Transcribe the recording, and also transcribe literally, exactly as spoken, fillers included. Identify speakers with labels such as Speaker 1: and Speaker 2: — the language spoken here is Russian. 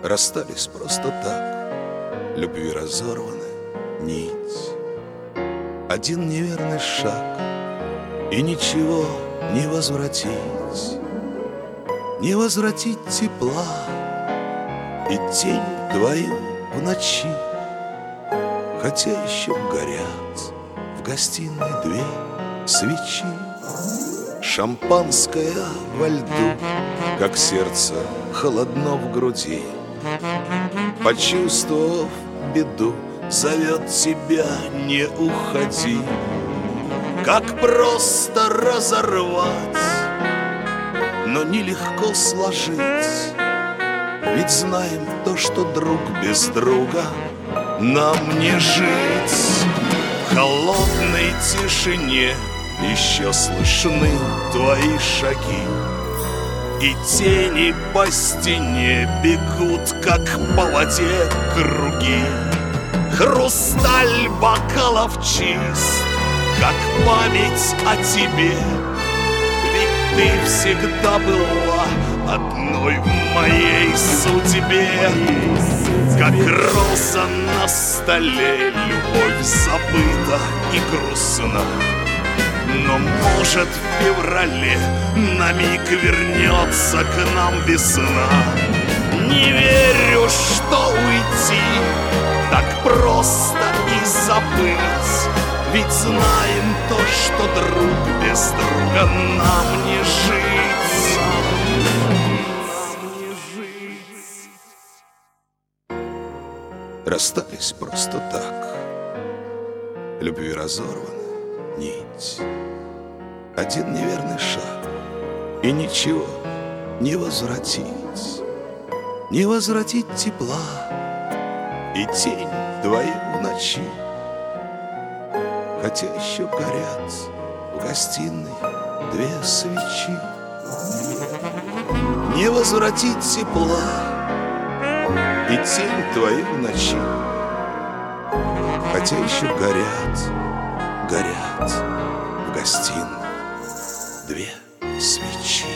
Speaker 1: Расстались просто так, любви разорваны нить. Один неверный шаг, и ничего не возвратить. Не возвратить тепла и тень твою в ночи. Хотя еще горят в гостиной две свечи. Шампанское во льду, как сердце холодно в груди. Почувствовав беду, зовет тебя: не уходи. Как просто разорвать, но нелегко сложить. Ведь знаем то, что друг без друга нам не жить. В холодной тишине еще слышны твои шаги, и тени по стене бегут, как по воде круги. Хрусталь бокалов чист, как память о тебе. Ведь ты всегда была одной в моей судьбе. Как роза на столе, любовь забыта и грустна. Но, может, в феврале на миг вернется к нам весна. Не верю, что уйти так просто и забыть. Ведь знаем то, что друг без друга нам не жить. Нам не жить. Расстались просто так, любви разорвана нить. Один неверный шаг, и ничего не возвратить. Не возвратить тепла и тень твою в ночи. Хотя еще горят в гостиной две свечи. Не возвратить тепла и тень твою в ночи. Хотя еще горят, горят в гостиной две свечи.